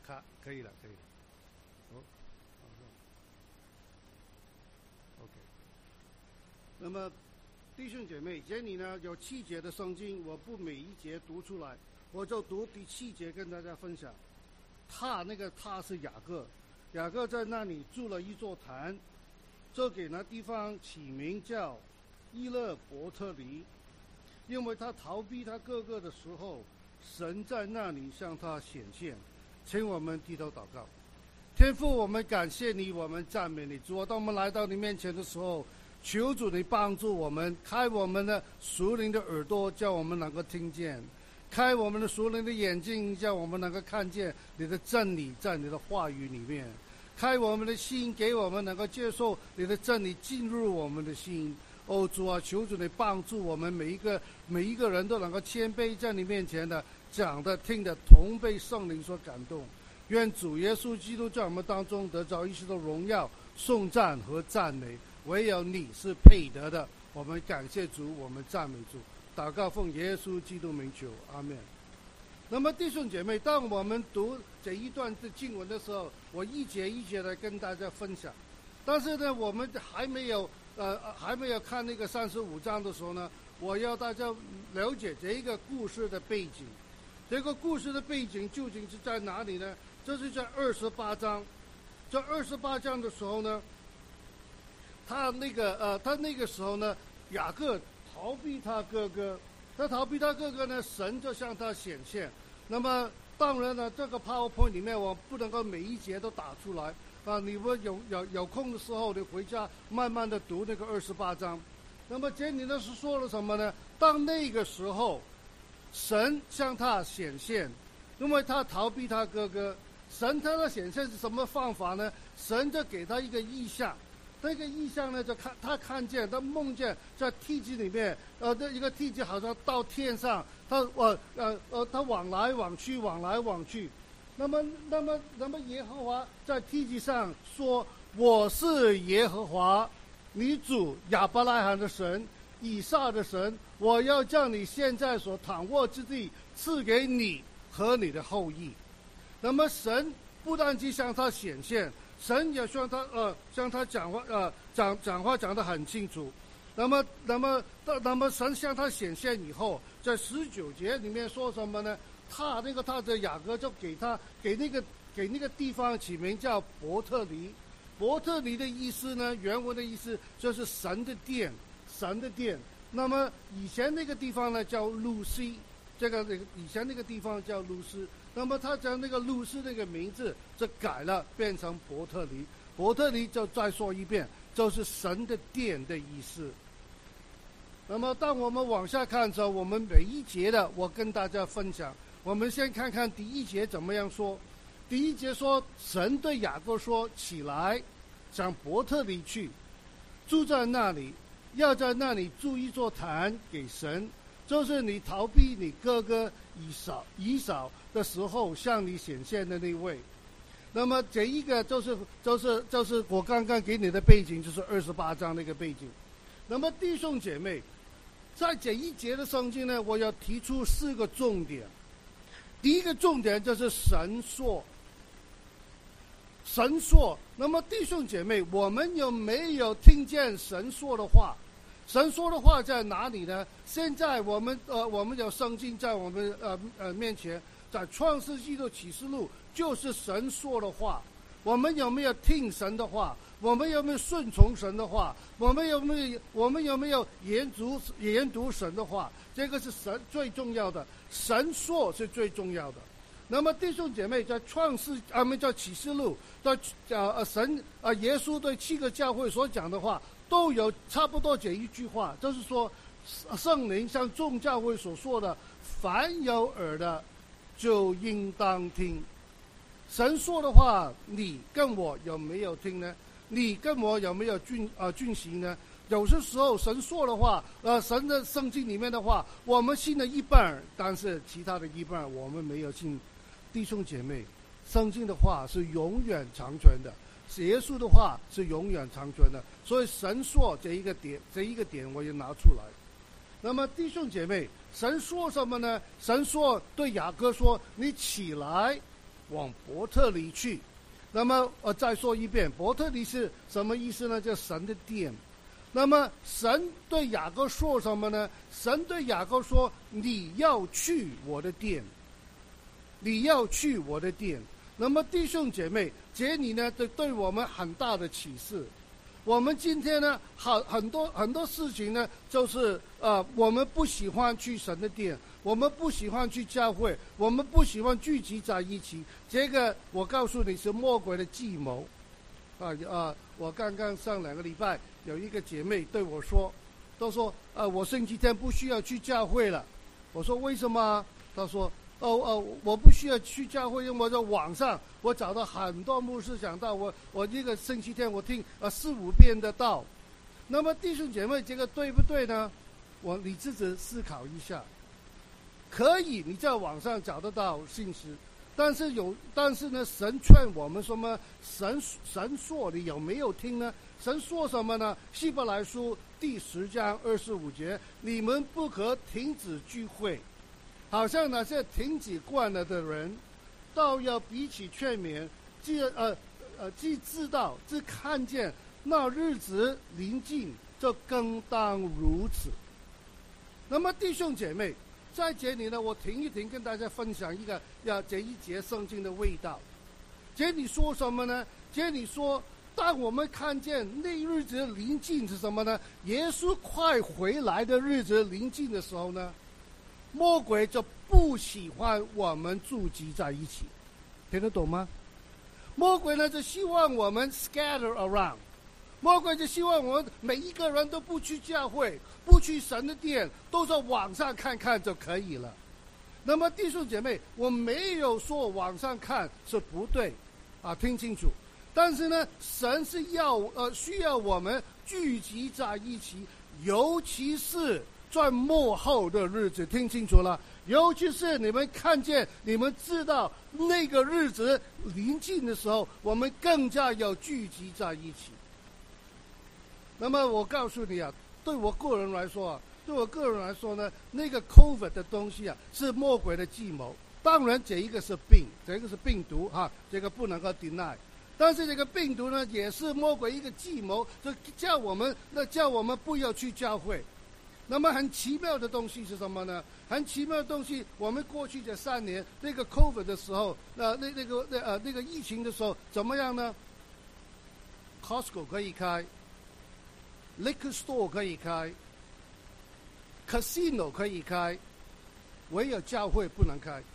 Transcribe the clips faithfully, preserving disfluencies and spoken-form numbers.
卡可以了，可以了。哦 ，OK。那么弟兄姐妹，这里呢有七节的圣经，我不每一节读出来，我就读第七节跟大家分享。他那个他是雅各，雅各在那里筑了一座坛，就给那地方起名叫伊勒伯特尼，因为他逃避他哥哥的时候，神在那里向他显现。请我们低头祷告。天父，我们感谢你，我们赞美你。主啊，当我们来到你面前的时候，求主你帮助我们，开我们的属灵的耳朵，叫我们能够听见；开我们的属灵的眼睛，叫我们能够看见你的真理在你的话语里面；开我们的心，给我们能够接受你的真理进入我们的心。哦，主啊，求主你帮助我们每一个每一个人都能够谦卑在你面前的，讲的听的同被圣灵所感动。愿主耶稣基督在我们当中得着一切的荣耀、颂赞和赞美，唯有你是配得的。我们感谢主，我们赞美主，祷告奉耶稣基督名求，阿们。那么弟兄姐妹，当我们读这一段的经文的时候，我一节一节的跟大家分享。但是呢，我们还没有呃还没有看那个三十五章的时候呢，我要大家了解这一个故事的背景。这个故事的背景究竟是在哪里呢？这是在二十八章。在二十八章的时候呢，他那个呃，他那个时候呢，雅各逃避他哥哥，他逃避他哥哥呢，神就向他显现。那么当然呢，这个 PowerPoint 里面我不能够每一节都打出来啊，你们有有有空的时候，你回家慢慢的读那个二十八章。那么这里呢是说了什么呢？当那个时候，神向他显现，因为他逃避他哥哥。神他的显现是什么方法呢？神就给他一个意象，这个意象呢，就看他看见，他梦见在梯级里面，呃，这一个梯级好像到天上，他呃呃呃，他往来往去，往来往去。那么，那么，那么耶和华在梯级上说：“我是耶和华，你主亚伯拉罕的神，以撒的神，我要将你现在所躺卧之地赐给你和你的后裔。”那么神不但只向他显现，神也向他呃向他讲话呃讲讲话讲得很清楚。那么那么那么神向他显现以后，在十九节里面说什么呢？他那个他的雅各就给他给那个给那个地方起名叫伯特尼。伯特尼的意思呢，原文的意思就是神的殿，神的殿。那么以前那个地方呢叫路西，这个以前那个地方叫路西。那么他将那个路西那个名字就改了，变成伯特尼。伯特尼就再说一遍，就是神的殿的意思。那么当我们往下看的时候，我们每一节的我跟大家分享。我们先看看第一节怎么样说。第一节说，神对雅各说：“起来，向伯特尼去，住在那里，要在那里筑一座坛给神，就是你逃避你哥哥以扫以扫的时候向你显现的那位。”那么这一个就是就是就是我刚刚给你的背景，就是二十八章那个背景。那么弟兄姐妹，在这一节的圣经呢，我要提出四个重点。第一个重点就是神说，神说。那么弟兄姐妹，我们有没有听见神说的话？神说的话在哪里呢？现在我们呃，我们有圣经在我们呃呃面前，在创世纪的启示录就是神说的话。我们有没有听神的话？我们有没有顺从神的话？我们有没有我们有没有研读研读神的话？这个是神最重要的，神说是最重要的。那么弟兄姐妹，在创世啊，没叫启示录，在呃神啊耶稣对七个教会所讲的话，都有差不多这一句话，就是说圣灵像众教会所说的，凡有耳的就应当听。神说的话，你跟我有没有听呢？你跟我有没有遵呃遵行呢？有些时候神说的话，呃，神的圣经里面的话，我们信了一半，但是其他的一半我们没有信。弟兄姐妹，圣经的话是永远长存的，耶稣的话是永远长存的，所以神说这一个点，这一个点我也拿出来。那么弟兄姐妹，神说什么呢？神说对雅各说：“你起来， 往伯特利去。那么我再说一遍，伯特利是什么意思呢？叫神的殿。那么神对雅各说什么呢？神对雅各说：你要去我的殿，你要去我的殿。那么弟兄姐妹，这里呢对对我们很大的启示。我们今天呢，很很多很多事情呢，就是呃，我们不喜欢去神的殿，我们不喜欢去教会，我们不喜欢聚集在一起。这个我告诉你是魔鬼的计谋。啊啊！我刚刚上两个礼拜有一个姐妹对我说，都说啊，我星期天不需要去教会了。我说为什么？她说哦哦，我不需要去教会，因为我在网上我找到很多牧师讲道，我我一个星期天我听呃四五遍的道。那么弟兄姐妹，这个对不对呢？我你自己思考一下。可以，你在网上找得到信息。但是有，但是呢，神劝我们什么？神神说你有没有听呢？神说什么呢？希伯来书第十章二十五节，你们不可停止聚会，好像那些停止惯了的人，都要彼此劝勉，既呃呃既知道，既看见那日子临近，就更当如此。那么弟兄姐妹，在这里呢，我停一停，跟大家分享一个要这一节圣经的味道。这里说什么呢？这里说，当我们看见那日子临近是什么呢？耶稣快回来的日子临近的时候呢，魔鬼就不喜欢我们聚集在一起，听得懂吗？魔鬼呢就希望我们 scatter around。魔鬼就希望我们每一个人都不去教会，不去神的殿，都在网上看看就可以了。那么弟兄姐妹，我没有说网上看是不对啊，听清楚。但是呢，神是要呃需要我们聚集在一起，尤其是在末后的日子，听清楚了。尤其是你们看见，你们知道那个日子临近的时候，我们更加要聚集在一起。那么我告诉你啊，对我个人来说啊，对我个人来说呢，那个 COVID 的东西啊，是魔鬼的计谋。当然，这一个是病，这个是病毒哈、啊，这个不能够 deny。但是这个病毒呢，也是魔鬼一个计谋，就叫我们，那叫我们不要去教会。那么很奇妙的东西是什么呢？很奇妙的东西，我们过去这三年那个 COVID 的时候，呃，那那个那呃那个疫情的时候怎么样呢 ？Costco 可以开。Liquor store 可以开 ，Casino 可以开，唯有教会不能开。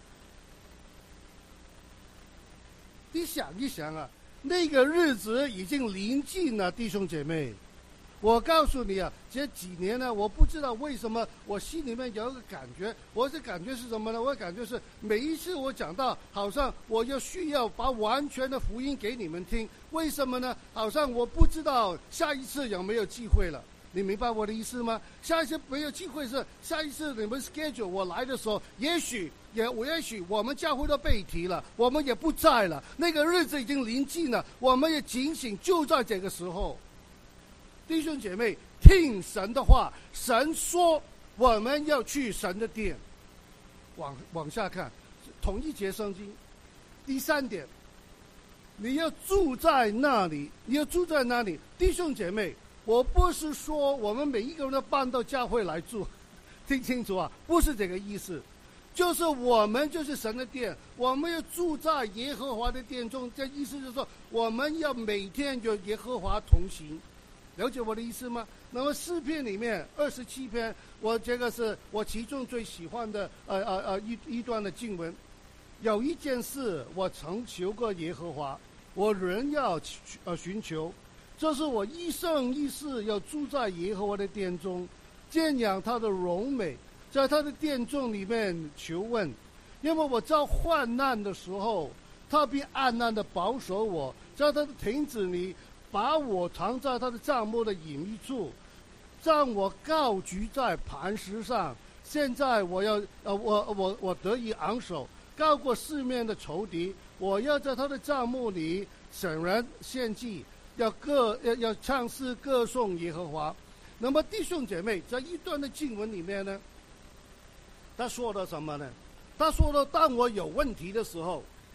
你想一想啊，那个日子已经临近了，弟兄姐妹。我告诉你啊，这几年呢，我不知道为什么我心里面有一个感觉，我的感觉是什么呢？我的感觉是每一次我讲到，好像我要需要把完全的福音给你们听。为什么呢？好像我不知道下一次有没有机会了。你明白我的意思吗？下一次没有机会是下一次你们 schedule 我来的时候，也许也我也许我们教会都被提了，我们也不在了，那个日子已经临近了，我们也警醒，就在这个时候。弟兄姐妹，听神的话，神说我们要去神的殿。往往下看，同一节圣经，第三点，你要住在那里，你要住在那里。弟兄姐妹，我不是说我们每一个人都搬到教会来住，听清楚啊，不是这个意思。就是我们就是神的殿，我们要住在耶和华的殿中。这意思就是说，我们要每天与耶和华同行。了解我的意思吗？那么诗篇里面二十七篇，我这个是我其中最喜欢的呃呃呃一一段的经文。有一件事我曾求过耶和华，我仍要呃寻求，这是我一生一世要住在耶和华的殿中，瞻仰他的荣美，在他的殿中里面求问。因为我在患难的时候，他必暗暗的保守我，在他的亭子里把我藏在他的帐幕的隐秘处，让我高举在磐石上。现在我要呃我我我得以昂首，高过四面的仇敌。我要在他的帐幕里显然献祭，要歌要要唱诗歌颂耶和华。那么弟兄姐妹，在一段的经文里面呢，他说了什么呢？他说了，当我有问题的时候，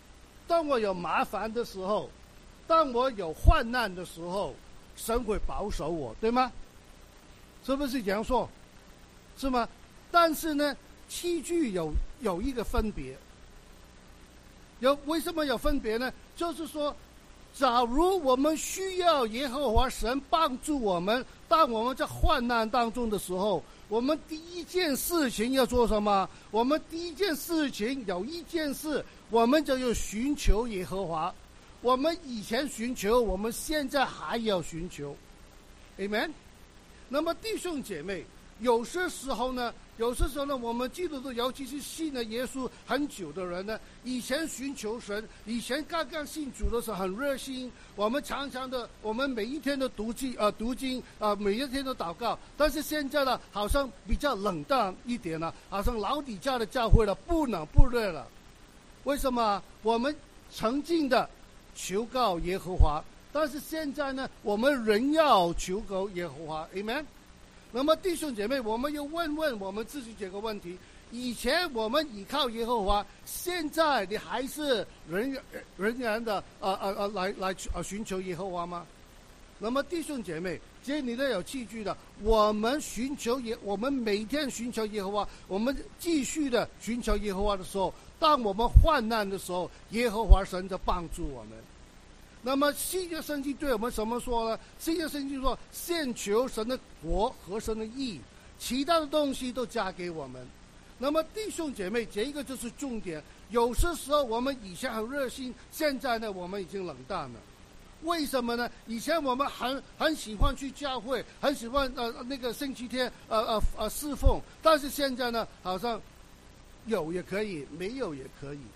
当我有麻烦的时候，当我有患难的时候，神会保守我，对吗？是不是这样说？是吗？但是呢，器具有有一个分别。有为什么有分别呢？就是说，假如我们需要耶和华神帮助我们，当我们在患难当中的时候，我们第一件事情要做什么？我们第一件事情有一件事，我们就要寻求耶和华。我们以前寻求，我们现在还要寻求 Amen。 那么弟兄姐妹，有些时候呢有些时候呢我们基督徒，尤其是信了耶稣很久的人呢，以前寻求神，以前刚刚信主的时候很热心，我们常常的我们每一天都读经呃读经啊、呃，每一天都祷告。但是现在呢好像比较冷淡一点了，好像老底家的教会了，不冷不热了。为什么？我们曾经的求告耶和华，但是现在呢我们仍要求告耶和华 Amen。 那么弟兄姐妹，我们要问问我们自己这个问题：以前我们依靠耶和华，现在你还是仍然仍然的呃呃呃来来呃寻求耶和华吗？那么弟兄姐妹，既然你都有器具的，我们寻求耶，我们每天寻求耶和华，我们继续的寻求耶和华的时候，当我们患难的时候，耶和华神就帮助我们。那么新约圣经对我们什么说呢？新约圣经说，先求神的国和神的义，其他的东西都加给我们。那么弟兄姐妹，这个就是重点。有些时候我们以前很热心，现在呢我们已经冷淡了。为什么呢？以前我们很很喜欢去教会，很喜欢呃那个星期天呃呃呃侍奉，但是现在呢好像有也可以，没有也可以。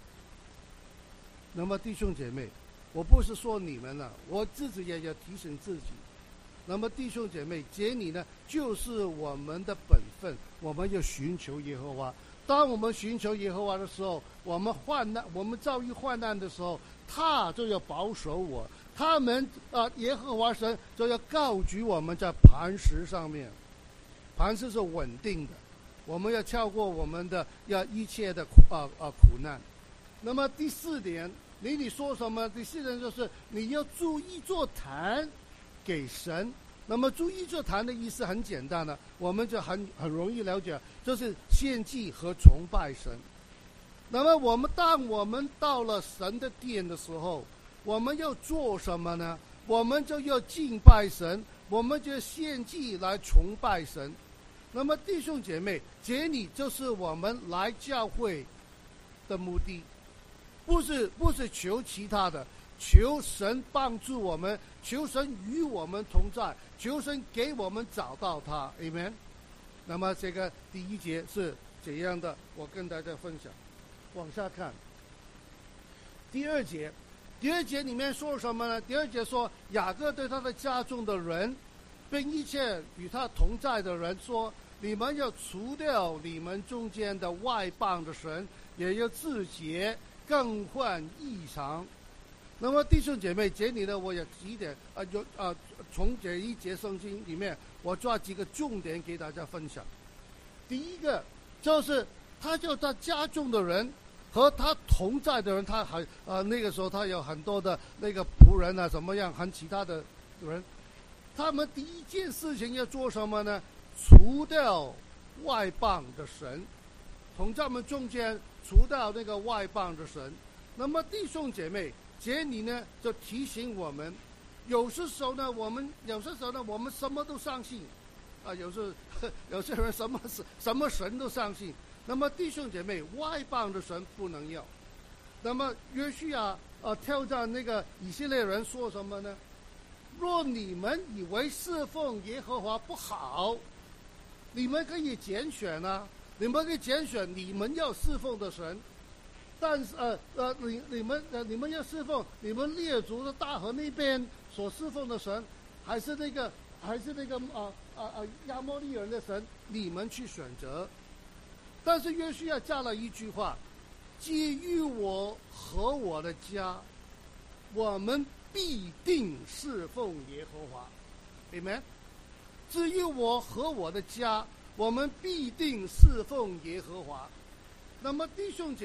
那么弟兄姐妹，我不是说你们了，我自己也要提醒自己。那么弟兄姐妹，这里呢就是我们的本分，我们要寻求耶和华。当我们寻求耶和华的时候，我们患难，我们遭遇患难的时候，他就要保守我，他们啊、呃，耶和华神就要高举我们在磐石上面。磐石是稳定的，我们要跳过我们的要一切的苦啊啊苦难。那么第四点，你你说什么？第四点就是你要筑一座坛给神。那么筑一座坛的意思很简单的，我们就很很容易了解，就是献祭和崇拜神。那么我们当我们到了神的殿的时候，我们要做什么呢？我们就要敬拜神，我们就献祭来崇拜神。那么弟兄姐妹，这里就是我们来教会的目的，不是不是求其他的，求神帮助我们，求神与我们同在，求神给我们找到他 Amen。 那么这个第一节是这样的，我跟大家分享。往下看第二节，第二节里面说什么呢？第二节说，雅各对他的家中的人并一切与他同在的人说，你们要除掉你们中间的外邦的神，也要自洁，更换异常。那么弟兄姐妹，这里呢我有几点啊，有啊，从这一节圣经里面，我抓几个重点给大家分享。第一个就是他就他家中的人和他同在的人，他还呃那个时候他有很多的那个仆人啊，怎么样，和其他的人，他们第一件事情要做什么呢？除掉外邦的神，从他们中间除掉那个外邦的神。那么弟兄姐妹，这里呢就提醒我们，有些时候呢，我们有些时候呢，我们什么都相信，啊，有时有些人什么什么神都相信。那么弟兄姐妹，外邦的神不能要。那么约书亚呃挑战那个以色列人说什么呢？若你们以为侍奉耶和华不好，你们可以拣选啊，你们可以拣选你们要侍奉的神。但是呃呃，你你们呃你们要侍奉你们列祖的大河那边所侍奉的神，还是那个还是那个啊啊啊亚摩利人的神，你们去选择。但是约书亚加了一句话：基于我和我的家，我们必定侍奉耶和华。 Amen。 至于我和我的家，我们必定侍奉耶和华。那么弟兄姐妹，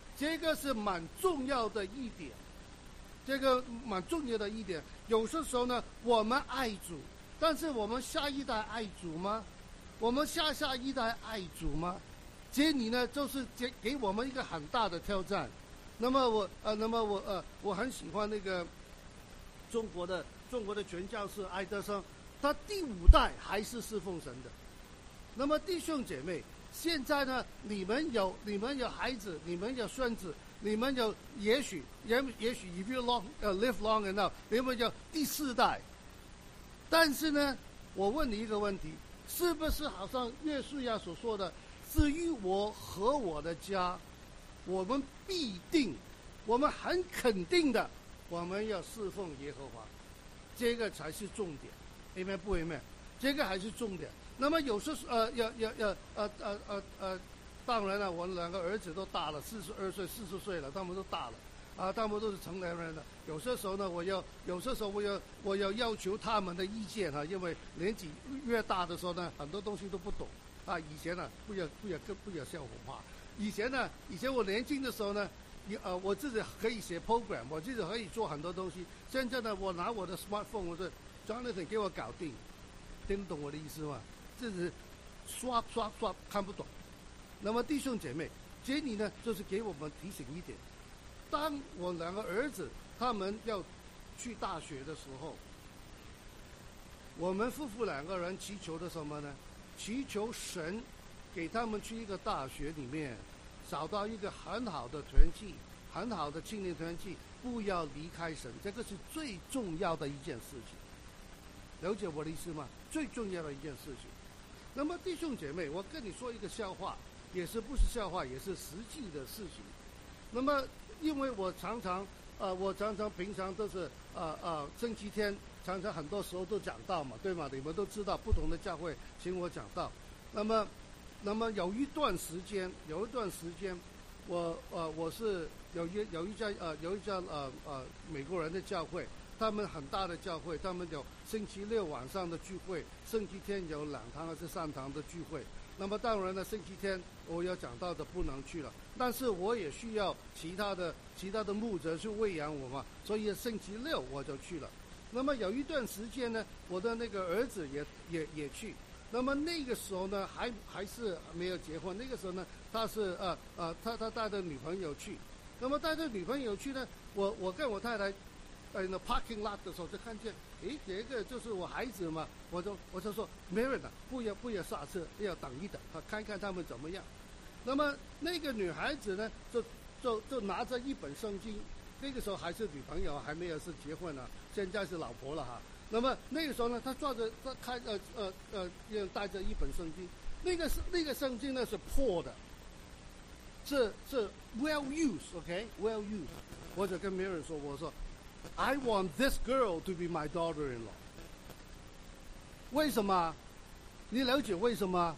这个是蛮重要的一点，这个蛮重要的一点。有些时候呢，我们爱主，但是我们下一代爱主吗？我们下下一代爱主吗？这里呢，就是给给我们一个很大的挑战。那么我呃，那么我呃，我很喜欢那个中国的中国的传教士爱德生，他第五代还是侍奉神的。那么弟兄姐妹，现在呢，你们有你们有孩子，你们有孙子，你们有也许也也许 if you long 呃、uh, live long enough， 你们有第四代。但是呢，我问你一个问题，是不是好像约书亚所说的，至于我和我的家，我们必定，我们很肯定的，我们要侍奉耶和华，这个才是重点。amen 不 amen？ 这个还是重点。那么有时呃要要要呃呃呃呃，当然了，我两个儿子都大了，四十二岁、四十岁了，他们都大了，啊，他们都是成年人了。有些时候呢，我要有些时候我要我要要求他们的意见哈，因为年纪越大的时候呢，很多东西都不懂啊。以前呢，不要不要不要笑话话。以前呢，以前我年轻的时候呢，呃，我自己可以写 program， 我自己可以做很多东西。现在呢，我拿我的 smartphone， 我说 Jonathan 给我搞定，听得懂我的意思吗？自己刷刷刷看不懂。那么弟兄姐妹，这里呢就是给我们提醒一点：当我两个儿子他们要去大学的时候，我们夫妇两个人祈求的什么呢？祈求神给他们去一个大学里面找到一个很好的团契，很好的青年团契，不要离开神，这个是最重要的一件事情。了解我的意思吗？最重要的一件事情。那么弟兄姐妹，我跟你说一个笑话，也是不是笑话，也是实际的事情。那么因为我常常呃我常常平常都是呃呃星期天常常很多时候都讲道嘛，对吗？你们都知道不同的教会请我讲道。那么那么有一段时间有一段时间我呃我是有一有一家呃有一家呃呃美国人的教会，他们很大的教会，他们有星期六晚上的聚会，星期天有两堂还是三堂的聚会。那么当然呢，星期天我要讲到的不能去了，但是我也需要其他的其他的牧者去喂养我嘛，所以星期六我就去了。那么有一段时间呢，我的那个儿子也也也去。那么那个时候呢，还还是没有结婚。那个时候呢，他是呃呃，他他带着女朋友去。那么带着女朋友去呢，我我跟我太太。在那 parking lot 的时候就看见，诶，这个就是我孩子嘛，我就我就说 Mary 啊，不要不要刹车，要等一等，啊，看看他们怎么样。那么那个女孩子呢，就就就拿着一本圣经，那个时候还是女朋友，还没有是结婚了，现在是老婆了哈。那么那个时候呢，她抓着她开呃呃呃，带着一本圣经，那个是那个圣经呢是破的，是是 well used，OK， well used。我就跟 Mary 说，我说。I want this girl to be my daughter-in-law。 为什么？你了解为什么？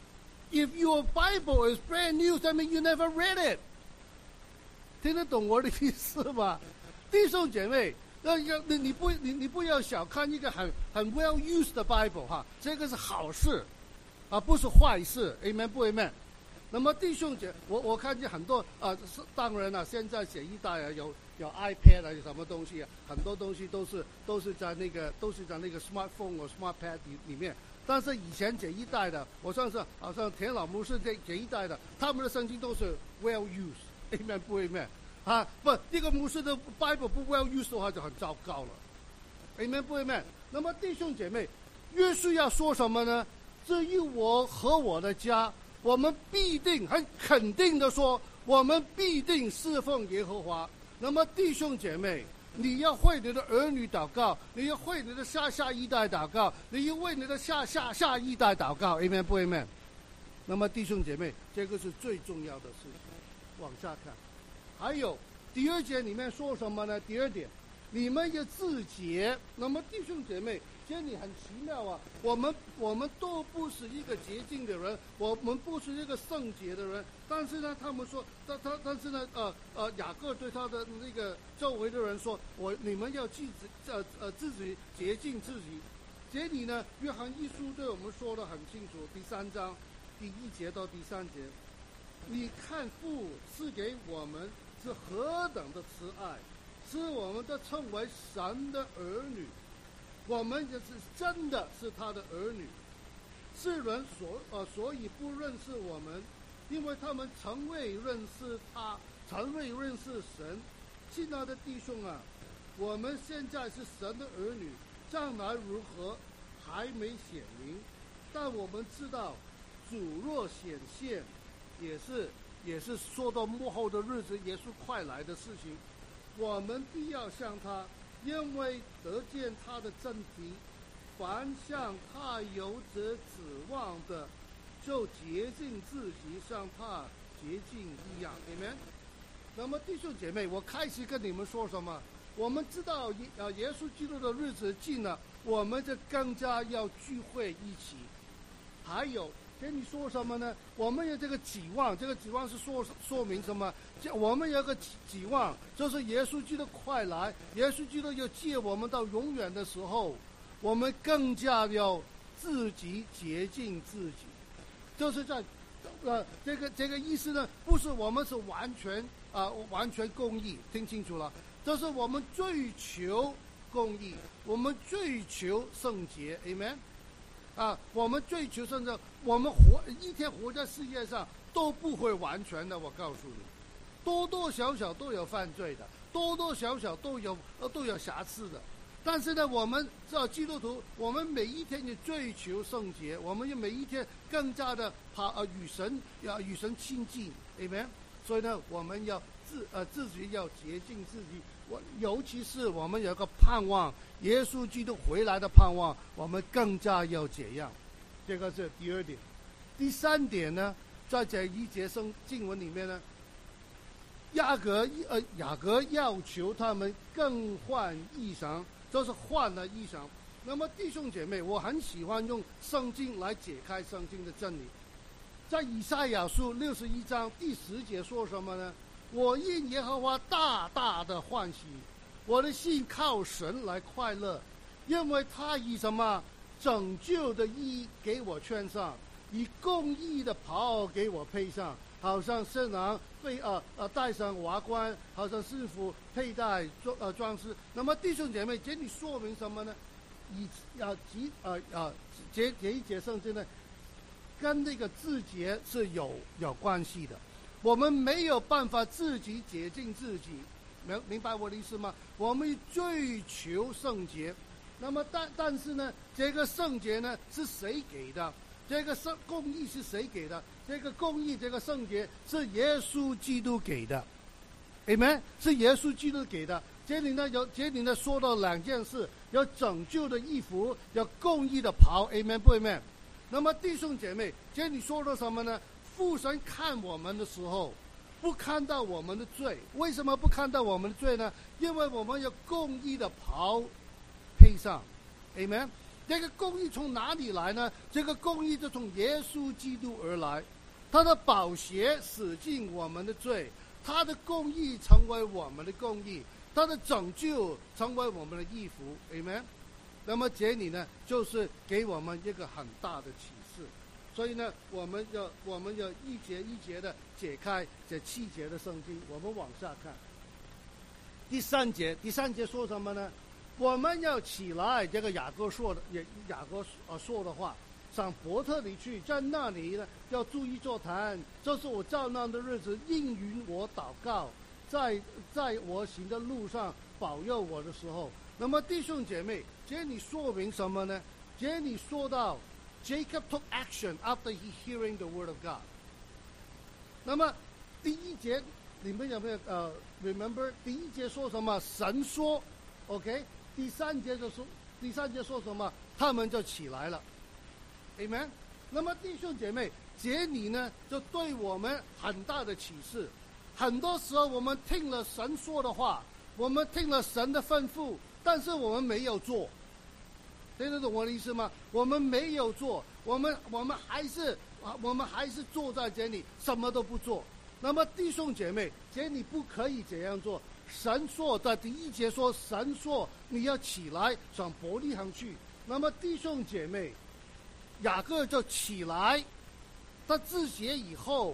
If your Bible is brand new, that means you never read it。 听得懂我的意思吗？弟兄姐妹，那要你你不你你不要小看一个很很 well used 的 Bible 哈，这个是好事啊，不是坏事。Amen 不 Amen？那么弟兄姐，我我看见很多啊，当然了、啊，现在写一代啊，有有 iPad 啊，有什么东西啊，很多东西都是都是在那个都是在那个 smartphone 或 smartpad 里里面。但是以前这一代的，我上次好像田老牧师这这一代的，他们的圣经都是 well used，amen 不 amen？ 啊，不，这个牧师的 Bible 不 well used 的话就很糟糕了，amen 不 amen？ 那么弟兄姐妹，约书亚说什么呢？至于我和我的家，我们必定很肯定的说，我们必定侍奉耶和华。那么弟兄姐妹，你要为你的儿女祷告，你要为你的下下一代祷告，你要为你的下下下一代祷告 ，amen 不 amen？ 那么弟兄姐妹，这个是最重要的事情。往下看，还有第二节里面说什么呢？第二点，你们要自洁。那么弟兄姐妹，这里很奇妙啊，我们我们都不是一个洁净的人，我们不是一个圣洁的人，但是呢，他们说，他他但是呢，呃呃，雅各对他的那个周围的人说，我你们要自己呃呃自己洁净自己。这里呢，约翰一书对我们说得很清楚，第三章第一节到第三节， 你看父赐给我们是何等的慈爱，使我们都称为神的儿女。我们也是真的是他的儿女。世人所呃所以不认识我们，因为他们从未认识他，从未认识神。亲爱的弟兄啊，我们现在是神的儿女，将来如何还没显明，但我们知道主若显现，也是也是说到幕后的日子，耶稣快来的事情，我们必要向他，因为得见他的真体。凡向他有着指望的，就洁净自己，像他洁净一样。Amen。那么弟兄姐妹，我开始跟你们说什么？我们知道耶呃耶稣基督的日子近了，我们就更加要聚会一起。还有跟你说什么呢？我们有这个指望，这个指望是说说明什么？我们有个指望，就是耶稣基督快来，耶稣基督要接我们到永远的时候，我们更加要自己洁净自己。就是在呃这个这个意思呢，不是我们是完全啊、呃、完全公义，听清楚了，就是我们追求公义，我们追求圣洁 ，Amen。啊，我们追求甚至我们活一天活在世界上都不会完全的，我告诉你，多多少少都有犯罪的，多多少少都有呃都有瑕疵的。但是呢，我们这基督徒，我们每一天也追求圣洁，我们也每一天更加的怕呃与神要与神亲近 ，Amen。所以呢，我们要自呃自己要洁净自己。我尤其是我们有个盼望，耶稣基督回来的盼望，我们更加要这样。这个是第二点。第三点呢，在这一节圣经文里面呢，雅各呃雅各要求他们更换衣裳，就是换了衣裳。那么弟兄姐妹，我很喜欢用圣经来解开圣经的真理。在以赛亚书六十一章第十节说什么呢？我因耶和华大大的欢喜，我的心靠神来快乐，因为他以什么拯救的衣给我穿上，以公义的袍给我配上，好像圣郎被呃呃戴上瓦冠，好像师傅佩戴装呃装饰。那么弟兄姐妹，这里说明什么呢？以啊及呃呃这这一节圣经呢，跟这个自洁是有有关系的。我们没有办法自己洁净自己，明明白我的意思吗？我们追求圣洁，那么但但是呢，这个圣洁呢是谁给的？这个圣公义是谁给的？这个公义，这个圣洁是耶稣基督给的 ，Amen， 是耶稣基督给的。这里呢有这里呢说到两件事：有拯救的衣服，有公义的袍 ，Amen 不 Amen？ 那么弟兄姐妹，这里说到什么呢？父神看我们的时候，不看到我们的罪。为什么不看到我们的罪呢？因为我们有公义的袍配上 ，Amen。这个公义从哪里来呢？这个公义就从耶稣基督而来，他的宝血洗净我们的罪，他的公义成为我们的公义，他的拯救成为我们的衣服 ，Amen。那么这里呢，就是给我们一个很大的启示。所以呢，我们要我们要一节一节的解开这七节的圣经。我们往下看，第三节，第三节说什么呢？我们要起来，这个雅各说的，也雅各呃说的话，上伯特里去，在那里呢要注意座谈，这是我遭难的日子，应允我祷告，在在我行的路上保佑我的时候。那么弟兄姐妹，这里说明什么呢？这里说到Jacob took action after he hearing the word of God。 那么第一节你们有没有呃 remember 第一节说什么？神说 OK， 第三节就说第三节说什么？他们就起来了 Amen。 那么弟兄姐妹，这里呢就对我们很大的启示。很多时候我们听了神说的话，我们听了神的吩咐，但是我们没有做。听得懂我的意思吗？我们没有做，我们我们还是我们还是坐在这里什么都不做。那么弟兄姐妹，这你不可以这样做。神说在第一节说，神说你要起来上伯利恒去。那么弟兄姐妹，雅各就起来，他自洁以后，他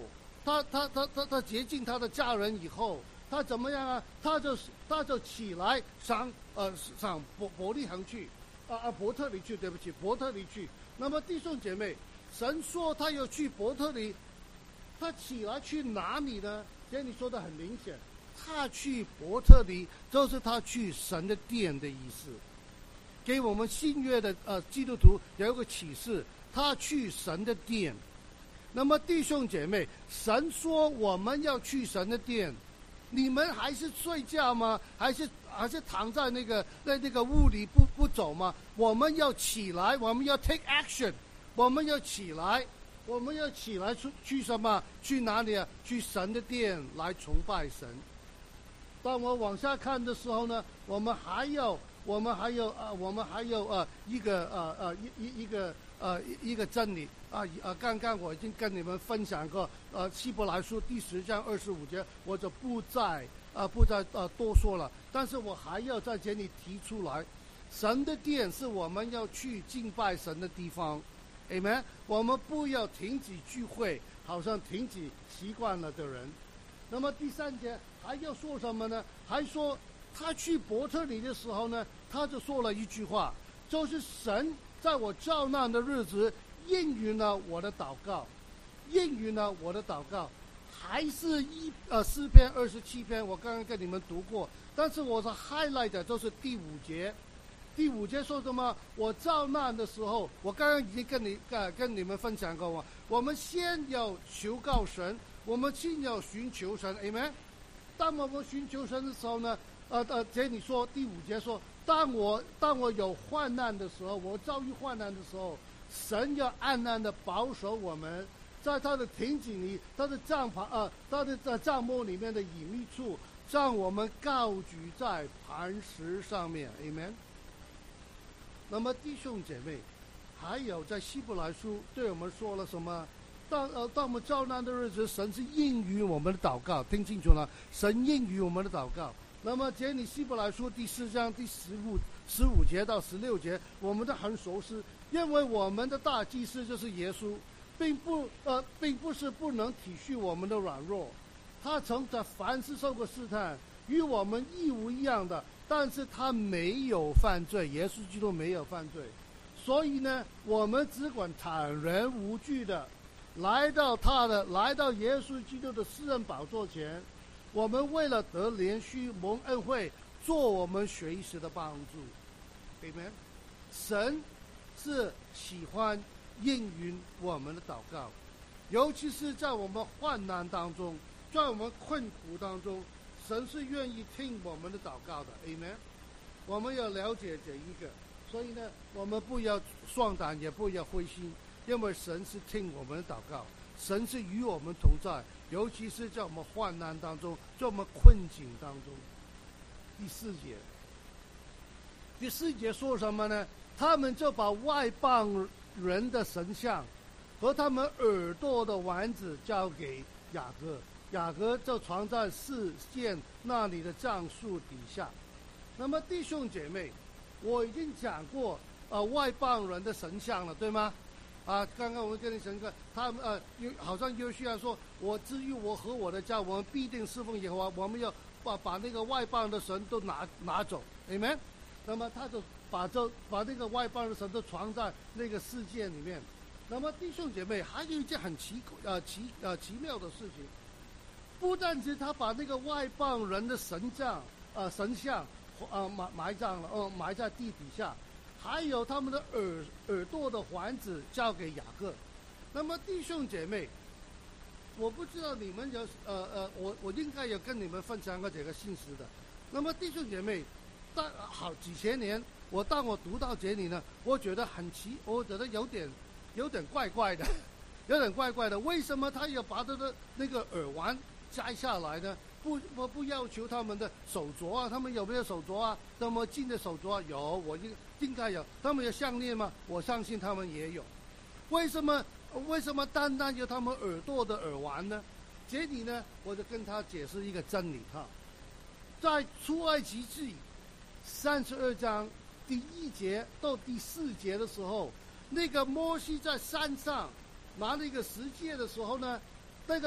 他他他他他接近他的家人以后，他怎么样啊？他就他就起来上呃上伯伯利恒去，啊啊伯特利去，对不起，伯特利去。那么弟兄姐妹，神说他要去伯特利，他起来去哪里呢？这里说的很明显，他去伯特利就是他去神的殿的意思。给我们新约的呃基督徒有一个启示，他去神的殿。那么弟兄姐妹，神说我们要去神的殿，你们还是睡觉吗？还是还是躺在那个在那个屋里不不走吗？我们要起来，我们要 take action， 我们要起来，我们要起来去去什么？去哪里啊？去神的殿来崇拜神。当我往下看的时候呢，我们还有我们还有呃我们还有呃一个呃呃一一一个呃一个真理啊呃刚刚我已经跟你们分享过呃希伯来书第十章二十五节，我就不再呃不再呃多说了。但是我还要在这里提出来，神的殿是我们要去敬拜神的地方。Amen， 我们不要停止聚会，好像停止习惯了的人。那么第三节还要说什么呢？还说他去伯特利的时候呢，他就说了一句话，就是神在我遭难的日子应允了我的祷告，应允了我的祷告。还是一呃诗篇二十七篇，我刚刚跟你们读过，但是我的 highlight 的就是第五节。第五节说什么？我遭难的时候，我刚刚已经跟你呃跟你们分享过嘛。我们先要求告神，我们先要寻求神 ，amen。当我们寻求神的时候呢，呃呃，这里说第五节说，当我当我有患难的时候，我遭遇患难的时候，神要暗暗的保守我们，在他的亭井里，他的帐篷呃，他的在帐幕里面的隐秘处，让我们高举在磐石上面 ，amen。那么弟兄姐妹，还有在希伯来书对我们说了什么？当呃当我们遭难的日子，神是应允我们的祷告，听清楚了，神应允我们的祷告。那么这里希伯来书第四章第十五十五节到十六节，我们都很熟悉，因为我们的大祭司就是耶稣，并不呃并不是不能体恤我们的软弱，他曾在凡事受过试探，与我们一无一样的。但是他没有犯罪，耶稣基督没有犯罪，所以呢，我们只管坦然无惧的来到他的，来到耶稣基督的施恩宝座前，我们为了得连续蒙恩惠，做我们随时的帮助。Amen。神是喜欢应允我们的祷告，尤其是在我们患难当中，在我们困苦当中。神是愿意听我们的祷告的 ，Amen。我们要了解这一个，所以呢，我们不要丧胆，也不要灰心，因为神是听我们的祷告，神是与我们同在，尤其是在我们患难当中，在我们困境当中。第四节，第四节说什么呢？他们就把外邦人的神像和他们耳朵的丸子交给雅各。雅各就藏在示剑那里的橡树底下。那么弟兄姐妹，我已经讲过呃外邦人的神像了，对吗？啊，刚刚我们跟你讲过，他们呃好像约书亚说，我至于我和我的家，我们必定侍奉耶和华，我们要把把那个外邦的神都拿拿走 ，amen。那么他就把这把那个外邦的神都藏在那个世界里面。那么弟兄姐妹，还有一件很奇呃奇呃奇妙的事情。不但是他把那个外邦人的神像，呃神像，呃埋埋葬了，呃埋在地底下，还有他们的耳耳朵的环子交给雅各。那么弟兄姐妹，我不知道你们有呃呃，我我应该有跟你们分享过这个信息的。那么弟兄姐妹，当好几千年，我当我读到这里呢，我觉得很奇，我觉得有点有点怪怪的，有点怪怪的。为什么他要把他的那个耳环摘下来呢？不，我不要求他们的手镯啊，他们有没有手镯啊？那么金的手镯啊，有，我应应该有。他们有项链吗？我相信他们也有。为什么？为什么单单有他们耳朵的耳环呢？这里呢，我就跟他解释一个真理哈。在出埃及记三十二章第一节到第四节的时候，那个摩西在山上拿那个十诫的时候呢，那个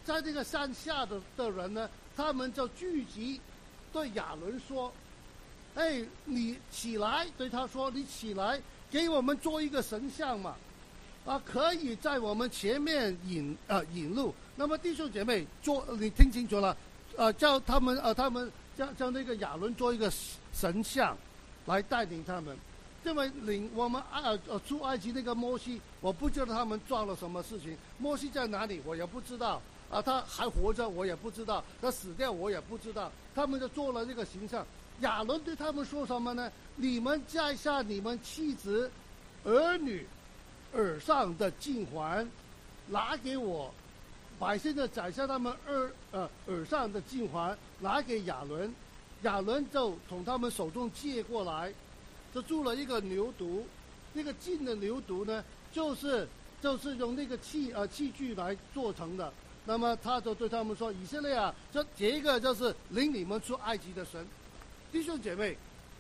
在这个山下的的人呢，他们就聚集，对亚伦说：“哎，你起来！”对他说：“你起来，给我们做一个神像嘛，啊，可以在我们前面引呃引路。”那么弟兄姐妹，做你听清楚了，呃，叫他们呃他们叫叫那个亚伦做一个神像，来带领他们。因为领我们呃呃出埃及那个摩西，我不知道他们做了什么事情。摩西在哪里，我也不知道。啊，他还活着，我也不知道；他死掉，我也不知道。他们就做了这个形象。亚伦对他们说什么呢？你们摘下你们妻子、儿女耳上的镜环，拿给我。百姓就摘下他们耳呃耳上的镜环，拿给亚伦。亚伦就从他们手中借过来。就铸了一个牛犊，那个金的牛犊呢，就是就是用那个器呃器具来做成的。那么他就对他们说：“以色列啊，这这个就是领你们出埃及的神。”弟兄姐妹，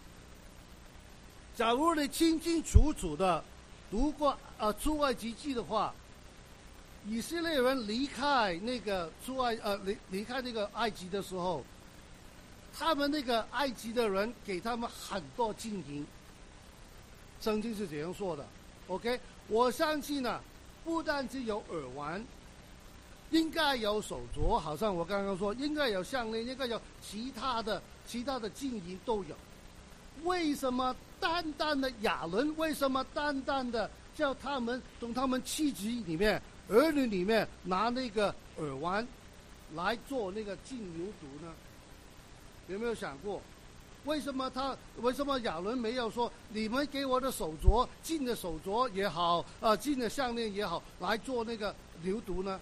假如你清清楚楚的读过呃出埃及记的话，以色列人离开那个出埃呃离离开那个埃及的时候，他们那个埃及的人给他们很多金银。圣经是这样说的 ，OK？ 我相信呢、啊，不但只有耳环，应该有手镯，好像我刚刚说，应该有项链，应该有其他的其他的金银都有。为什么单单的亚伦？为什么单单的叫他们从他们妻子里面、儿女里面拿那个耳环来做那个金牛犊呢？有没有想过？为什么他为什么亚伦没有说你们给我的手镯，金的手镯也好，啊、呃，金的项链也好，来做那个牛犊呢？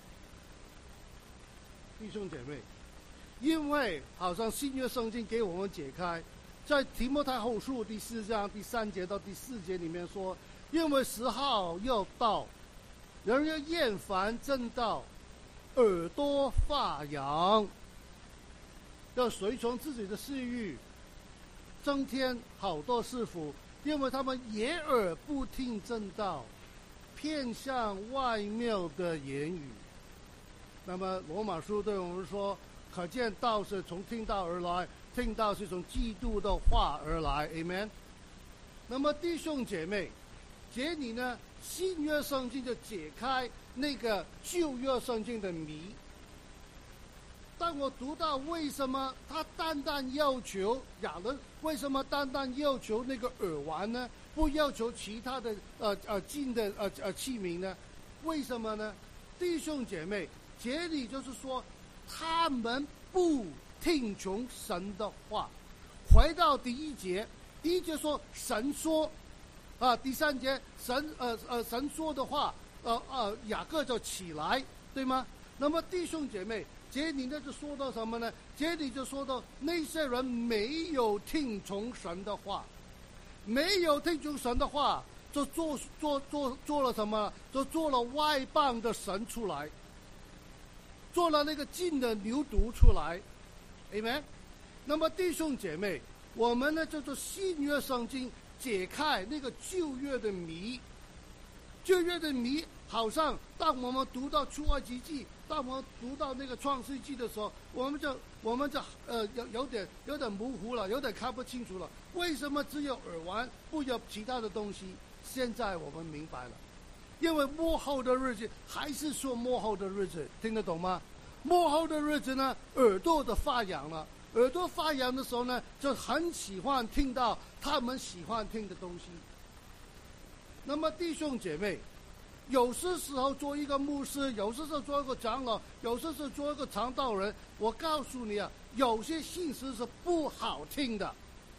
弟兄姐妹，因为好像新约圣经给我们解开，在提摩太后书第四章第三节到第四节里面说，因为时候要到，人要厌烦正道，耳朵发痒，要随从自己的私欲。增添好多师傅，因为他们掩耳不听正道，偏向外谬的言语。那么罗马书对我们说，可见道是从听道而来，听道是从基督的话而来 Amen。 那么弟兄姐妹，这里呢新约圣经就解开那个旧约圣经的谜。当我读到为什么他单单要求亚伦，为什么单单要求那个耳环呢？不要求其他的呃呃金的呃呃器皿呢？为什么呢？弟兄姐妹，这里就是说他们不听从神的话。回到第一节，第一节说神说，啊，第三节神呃呃神说的话，呃呃雅各就起来，对吗？那么弟兄姐妹。这里呢就说到什么呢？这里就说到那些人没有听从神的话，没有听从神的话，就做做做做了什么？就做了外邦的神出来，做了那个金的牛犊出来 ，Amen。那么弟兄姐妹，我们呢就是新约圣经解开那个旧约的谜，旧约的谜好像当我们读到出埃及记。当我们读到那个创世纪的时候，我们就我们就呃有有点有点模糊了，有点看不清楚了。为什么只有耳环，不有其他的东西？现在我们明白了，因为末后的日子还是说末后的日子，听得懂吗？末后的日子呢，耳朵都发痒了，耳朵发痒的时候呢，就很喜欢听到他们喜欢听的东西。那么弟兄姐妹。有些时候做一个牧师，有些时候做一个长老，有些时候做一个传道人，我告诉你啊，有些信息是不好听的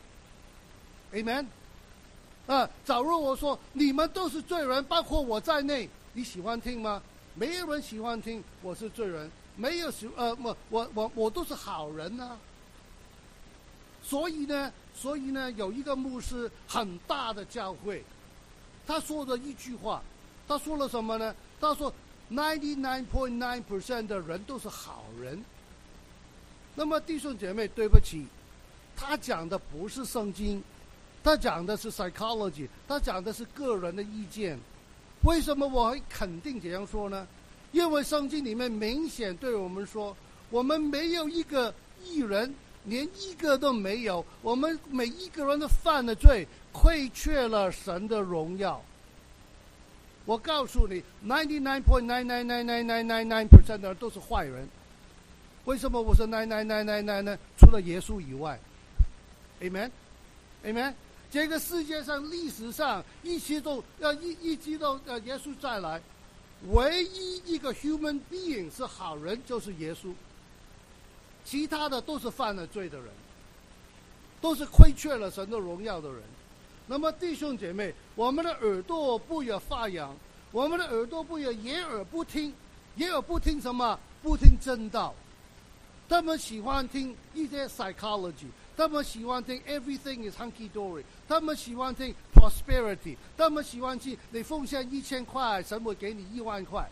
Amen 啊，假如我说你们都是罪人，包括我在内，你喜欢听吗？没有人喜欢听我是罪人，没有喜呃我我我我都是好人啊。所以呢所以呢有一个牧师，很大的教会，他说的一句话，他说了什么呢？他说 ninety-nine point nine percent 的人都是好人。那么弟兄姐妹，对不起，他讲的不是圣经，他讲的是 psychology， 他讲的是个人的意见。为什么我会肯定这样说呢？ 因为圣经里面明显对我们说，我们没有一个义人，连一个都没有，我们每一个人都犯了罪，亏缺了神的荣耀。我告诉你 ，ninety-nine point nine nine nine nine nine nine nine percent 的人都是坏人。为什么我说 nine nine nine nine nine 呢？除了耶稣以外 ，Amen，Amen Amen？ 这个世界上历史上一直都要一一直都呃耶稣再来，唯一一个 human being 是好人，就是耶稣。其他的都是犯了罪的人，都是亏缺了神的荣耀的人。那么弟兄姐妹，我们的耳朵不要发痒，我们的耳朵不要掩耳不听，掩耳不听什么？不听真道。他们喜欢听一些 psychology， 他们喜欢听 everything is hunky dory， 他们喜欢听 prosperity， 他们喜欢听你奉献一千块，神会给你一万块。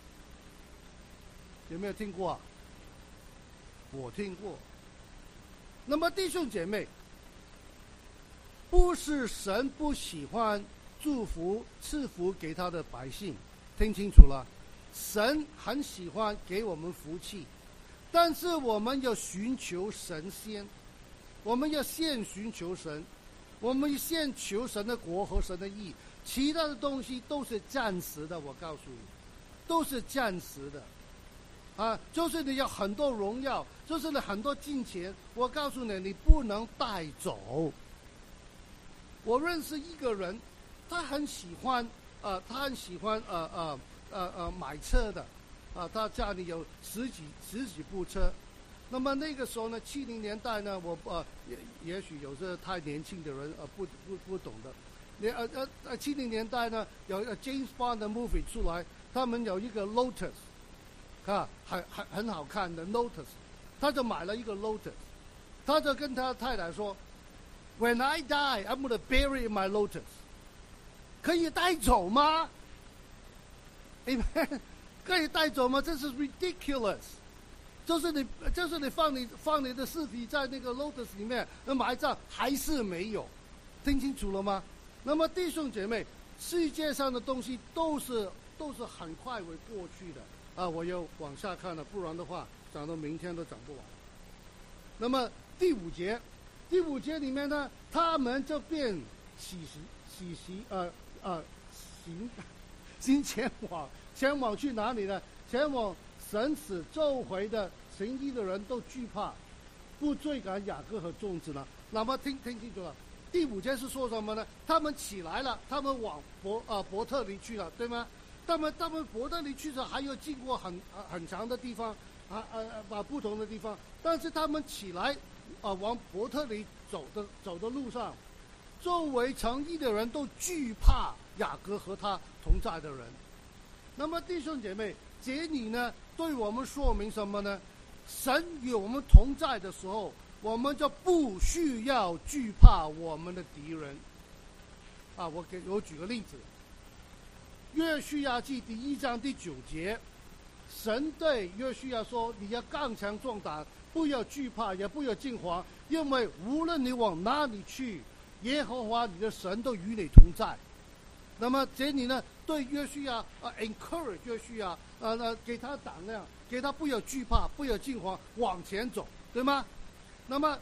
有没有听过啊？我听过。那么弟兄姐妹，不是神不喜欢祝福赐福给他的百姓，听清楚了，神很喜欢给我们福气，但是我们要寻求神先，我们要先寻求神，我们先求神的国和神的义，其他的东西都是暂时的，我告诉你，都是暂时的。啊，就是你有很多荣耀，就是你很多金钱，我告诉你，你不能带走。我认识一个人，他很喜欢，呃，他很喜欢，呃呃呃呃买车的，啊、呃，他家里有十几十几部车。那么那个时候呢，七零年代呢，我呃也也许有些太年轻的人呃不不不懂的，你呃呃呃七零年代呢有呃 James Bond 的 movie 出来，他们有一个 Lotus。啊，很很很好看的 Lotus， 他就买了一个 Lotus， 他就跟他太太说 ，When I die, I'm gonna bury my Lotus。可以带走吗 ？Amen， 可以带走吗？这是 ridiculous， 就是你，就是你放你放你的尸体在那个 Lotus 里面，那埋葬还是没有，听清楚了吗？那么弟兄姐妹，世界上的东西都是都是很快会过去的。啊，我要往下看了，不然的话讲到明天都讲不完。那么第五节，第五节里面呢，他们就便喜喜喜呃呃行行前往前往去哪里呢？前往神使周围的行医的人都惧怕，不追赶雅各和众子了。那么听听清楚了，第五节是说什么呢？他们起来了，他们往伯呃伯特利去了，对吗？他们他们伯特利去的还要经过很很长的地方，啊啊啊不同的地方，但是他们起来，啊往伯特利走的走的路上，周围城邑的人都惧怕雅各和他同在的人。那么弟兄姐妹，这里呢对我们说明什么呢？神与我们同在的时候，我们就不需要惧怕我们的敌人。啊，我给我举个例子。约书亚记第一章第九节，神对约书亚说：“你要刚强壮胆，不要惧怕，也不要惊慌，因为无论你往哪里去，耶和华你的神都与你同在。”那么这里呢，对约书亚啊 ，encourage 约书亚，呃呃，给他胆量，给他不要惧怕，不要惊慌，往前走，对吗？那么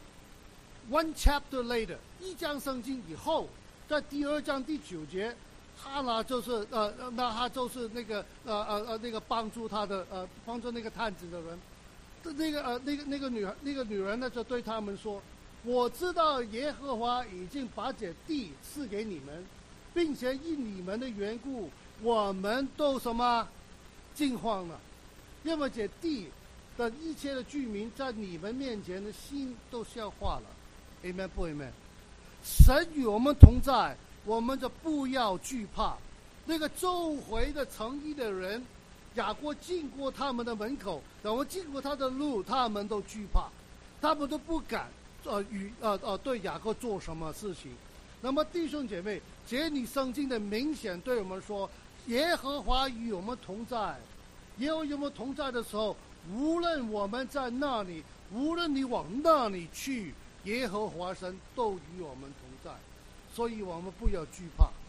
one chapter later， 一章圣经以后，在第二章第九节。他呢，就是呃，那他就是那个呃呃呃那个帮助他的呃帮助那个探子的人，那个呃那个那个女那个女人呢就对他们说：“我知道耶和华已经把这地赐给你们，并且因你们的缘故，我们都什么惊慌了，因为这地的一切的居民在你们面前的心都消化了。” Amen 不 Amen？ 神与我们同在。我们就不要惧怕，那个周围的城邑的人，雅各经过他们的门口，然后经过他的路，他们都惧怕，他们都不敢呃与呃呃对雅各做什么事情。那么弟兄姐妹，这里圣经的明显对我们说，耶和华与我们同在，耶和华与我们同在的时候，无论我们在那里，无论你往那里去，耶和华神都与我们同在。所以我们不要惧怕，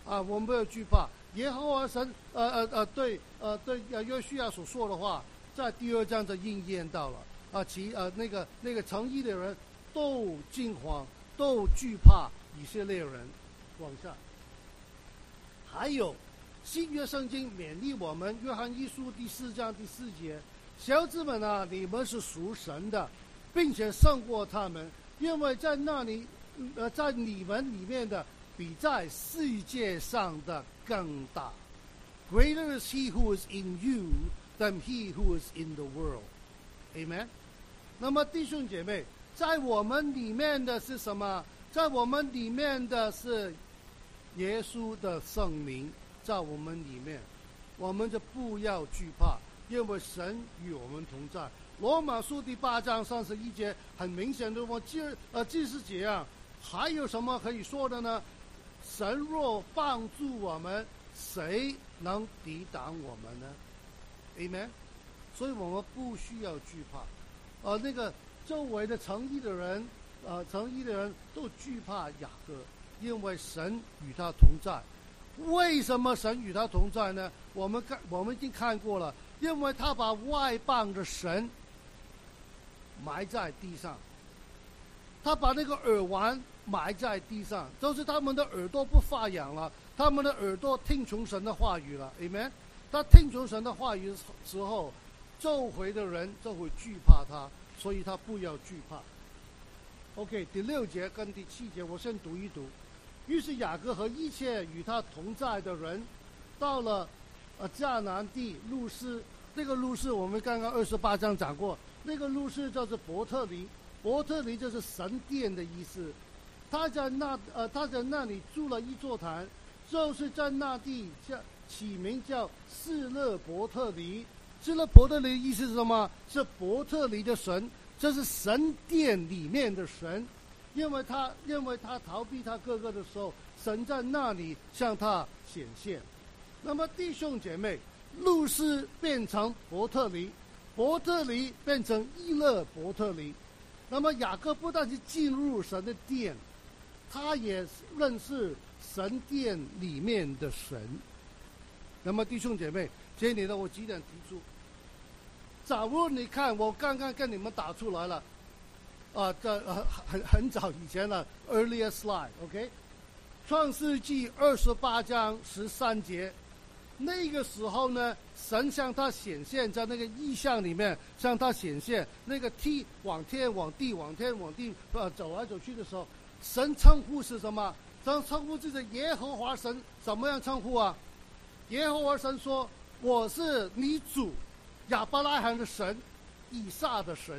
啊，我们不要惧怕。耶和华神呃呃呃对呃对呃约书亚所说的话，在第二章就应验到了啊，其呃那个那个诚意的人都惊慌，都惧怕以色列人。往下，还有新约圣经勉励我们，约翰一书第四章第四节，小子们啊，你们是属神的，并且胜过他们，因为在那里呃在你们里面的比在世界上的更大。Greater is he who is in you than he who is in the world. Amen. 那么弟兄姐妹，在我们里面的是什么？在我们里面的是耶稣的圣灵，在我们里面，我们就不要惧怕，因为神与我们同在。罗马书第八章三十一节很明显的说，既呃既是这样，还有什么可以说的呢？神若帮助我们，谁能抵挡我们呢 ？Amen。所以我们不需要惧怕。呃，那个周围的诚意的人，呃，诚意的人都惧怕雅各，因为神与他同在。为什么神与他同在呢？我们看，我们已经看过了，因为他把外邦的神埋在地上，他把那个耳环埋在地上，就是他们的耳朵不发痒了，他们的耳朵听从神的话语了 ，Amen。他听从神的话语的时候，周围的人就会惧怕他，所以他不要惧怕。OK， 第六节跟第七节我先读一读。于是雅各和一切与他同在的人，到了呃迦南地路斯。这个路斯我们刚刚二十八章讲过，那个路斯就是伯特利，伯特利就是神殿的意思。他在那呃他在那里筑了一座坛，就是在那地叫起名叫示勒伯特利。示勒伯特利的意思是什么？是伯特利的神，这是神殿里面的神。因为他因为他逃避他哥哥的时候，神在那里向他显现。那么弟兄姐妹，路斯变成伯特利，伯特利变成伊勒伯特利。那么雅各不但是进入神的殿，他也认识神殿里面的神。那么弟兄姐妹，这里呢，我几点提出？假如你看，我刚刚跟你们打出来了。啊，这呃很很早以前了 ，earlier slide，OK， 创世纪二十八章十三节，那个时候呢，神向他显现，在那个意象里面向他显现，那个梯往天往地往天往地呃走来走去的时候，神称呼是什么？神称呼就是耶和华神，怎么样称呼啊？耶和华神说：“我是你主亚伯拉罕的神，以撒的神。”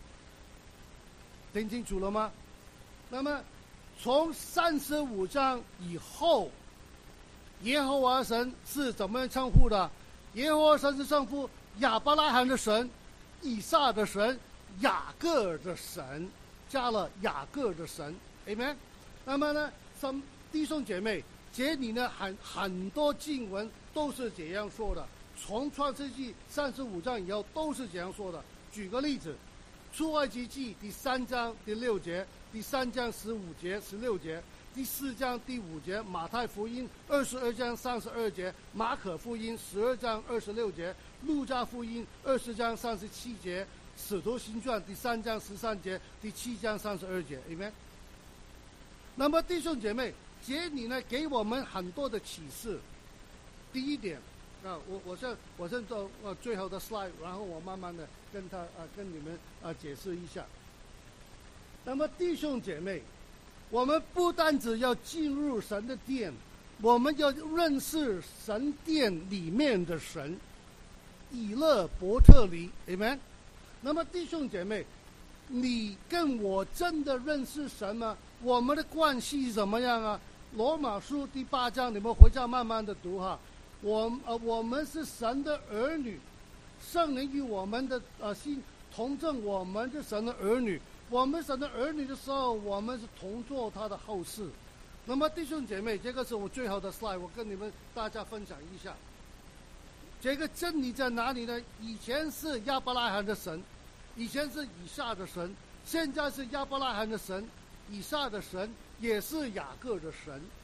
听清楚了吗？那么从三十五章以后，耶和华神是怎么样称呼的？耶和华神是称呼亚伯拉罕的神、以撒的神、雅各的神，加了雅各的神 ，Amen。那么呢，some弟兄姐妹，这里呢很很多经文都是这样说的，从创世纪三十五章以后都是这样说的。举个例子。出埃及记第三章第六节，第三章十五节、十六节，第四章第五节，马太福音二十二章三十二节，马可福音十二章二十六节，路加福音二十章三十七节，使徒行传第三章十三节，第七章三十二节 ，Amen。那么弟兄姐妹，这里呢给我们很多的启示。第一点。啊，我我现我现做呃最后的 slide， 然后我慢慢的跟他呃跟你们呃解释一下。那么弟兄姐妹，我们不单只要进入神的殿，我们要认识神殿里面的神，以勒伯特利 ，Amen。那么弟兄姐妹，你跟我真的认识神吗？我们的关系怎么样啊？罗马书第八章，你们回家慢慢的读哈。我呃，我们是神的儿女，圣灵与我们的呃心同证，我们是神的儿女。我们神的儿女的时候，我们是同做他的后事。那么弟兄姐妹，这个是我最后的 slide， 我跟你们大家分享一下。这个真理在哪里呢？以前是亚伯拉罕的神，以前是以撒的神，现在是亚伯拉罕的神，以撒的神，也是雅各的神。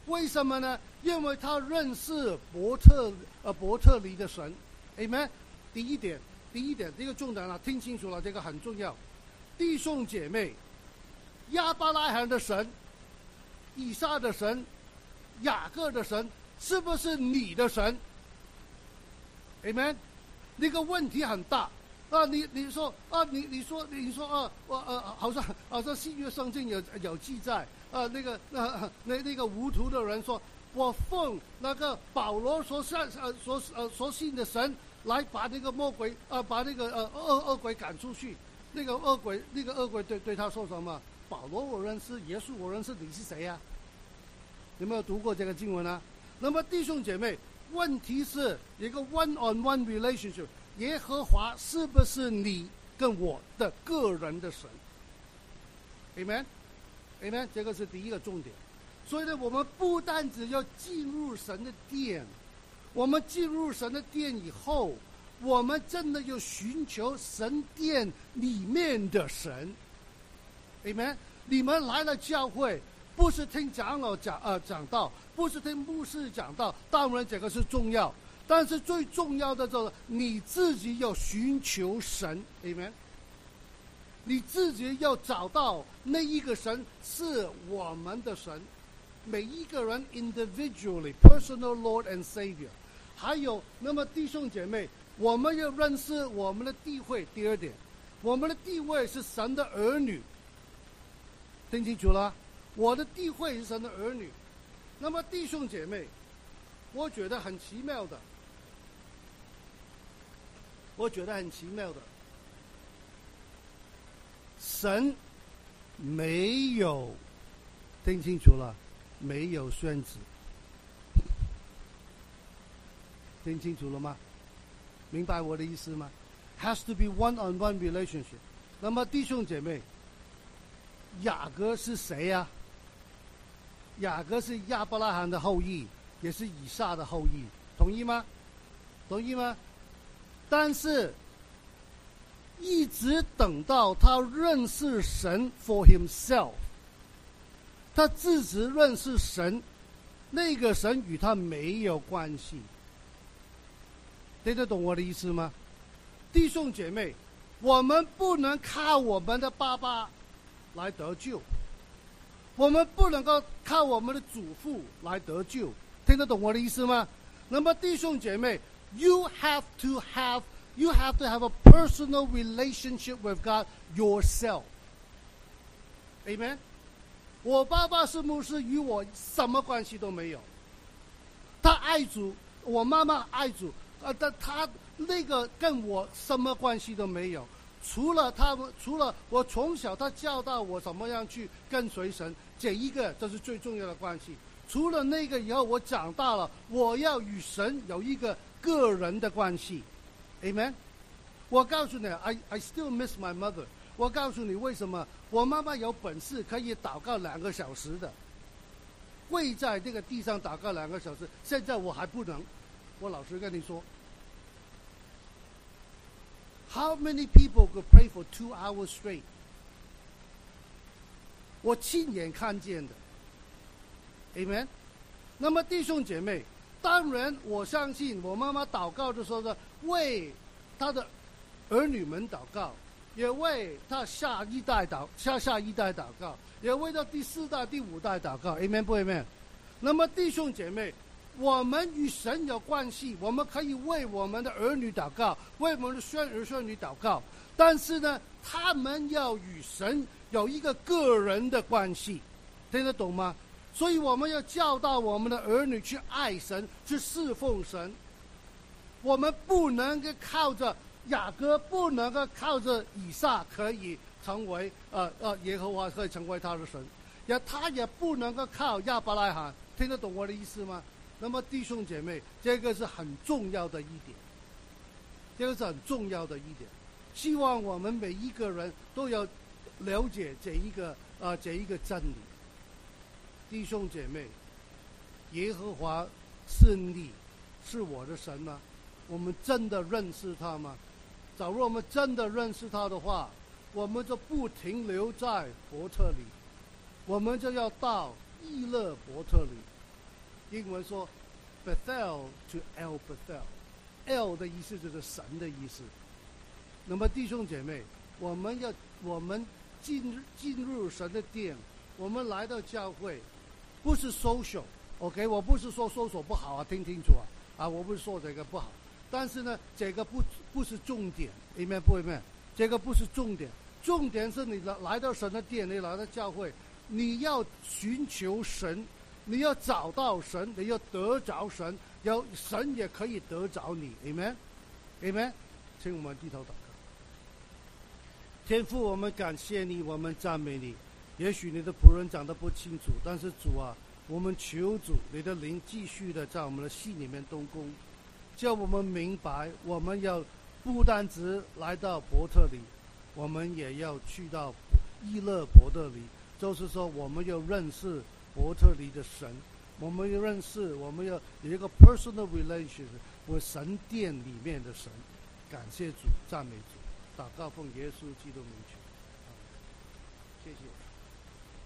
为什么呢？因为他认识伯特呃伯特利的神 ，Amen。第一点，第一点，这个重点了，听清楚了，这个很重要。弟兄姐妹，亚伯拉罕的神、以撒的神、雅各的神，是不是你的神 ？Amen。那个问题很大。啊，你你说啊，你你说你说啊，我呃，好像好像新约圣经有有记载啊，那个呃那那个无图的人说，我奉那个保罗所信呃所呃所信的神来把那个魔鬼啊、呃、把那个呃恶恶鬼赶出去。那个恶鬼那个恶鬼对对他说什么？保罗我认识，耶稣我认识，你是谁呀、啊？有没有读过这个经文啊？那么弟兄姐妹，问题是一个 one on one relationship。耶和华是不是你跟我的个人的神 ？Amen，Amen， Amen？ 这个是第一个重点。所以呢，我们不但只要进入神的殿，我们进入神的殿以后，我们真的要寻求神殿里面的神。Amen， 你们来了教会，不是听长老讲呃讲道，不是听牧师讲道，当然这个是重要。但是最重要的就是你自己要寻求神 ，Amen。你自己要找到那一个神是我们的神，每一个人 individually personal Lord and Savior。还有，那么弟兄姐妹，我们要认识我们的地位。第二点，我们的地位是神的儿女，听清楚了？我的地位是神的儿女。那么弟兄姐妹，我觉得很奇妙的。我觉得很奇妙的，神没有听清楚了，没有宣旨，听清楚了吗？明白我的意思吗 ？Has to be one-on-one relationship。那么弟兄姐妹，雅各是谁呀、啊？雅各是亚伯拉罕的后裔，也是以撒的后裔，同意吗？同意吗？但是，一直等到他认识神 for himself， 他自己认识神，那个神与他没有关系。听得懂我的意思吗？弟兄姐妹，我们不能靠我们的爸爸来得救，我们不能够靠我们的祖父来得救。听得懂我的意思吗？那么弟兄姐妹， You have to have, you have to have a personal relationship with God yourself. Amen. 我爸爸是牧师，与我什么关系都没有。他爱主，我妈妈爱主，呃，但他那个跟我什么关系都没有。除了他们，除了我从小他教导我怎么样去跟随神，这一个这是最重要的关系。除了那个以后，我长大了，我要与神有一个个人的关系 ，Amen。我告诉你 ，I I still miss my mother。我告诉你为什么？我妈妈有本事可以祷告两个小时的，跪在这个地上祷告两个小时。现在我还不能。我老实跟你说 ，How many people could pray for two hours straight？ 我亲眼看见的。Amen。那么弟兄姐妹，当然我相信我妈妈祷告的时候呢，为她的儿女们祷告，也为她下一代祷下下一代祷告，也为她第四代第五代祷告。Amen 不 Amen？ 那么弟兄姐妹，我们与神有关系，我们可以为我们的儿女祷告，为我们的孙儿孙女祷告，但是呢，他们要与神有一个个人的关系，听得懂吗？所以我们要教导我们的儿女去爱神，去侍奉神。我们不能够靠着雅各，不能够靠着以撒可以成为呃呃耶和华可以成为他的神，也他也不能够靠亚伯拉罕。听得懂我的意思吗？那么弟兄姐妹，这个是很重要的一点，这个是很重要的一点。希望我们每一个人都要了解这一个呃这一个真理。弟兄姐妹，耶和华是你，是我的神吗？我们真的认识他吗？假如我们真的认识他的话，我们就不停留在伯特利，我们就要到伊勒伯特利， 英文说 Bethel to El Bethel，El 的意思就是神的意思。那么弟兄姐妹，我们要我们进进入神的殿，我们来到教会，不是 social，OK， 我不是说 social 不好啊，听清楚啊，啊，我不是说这个不好，但是呢，这个不不是重点 ，amen 不 amen， 这个不是重点，重点是你来来到神的殿，你来到教会，你要寻求神，你要找到神，你要得着神，要神也可以得着你 ，amen amen， 请我们低头祷告。天父，我们感谢你，我们赞美你。也许你的仆人讲得不清楚，但是主啊，我们求主，你的灵继续的在我们的心里面动工，叫我们明白，我们要不单只来到伯特利，我们也要去到伊勒伯特利，就是说，我们要认识伯特利的神，我们要认识，我们要有一个 personal relationship 和神殿里面的神。感谢主，赞美主。祷告奉耶稣基督名求，谢谢。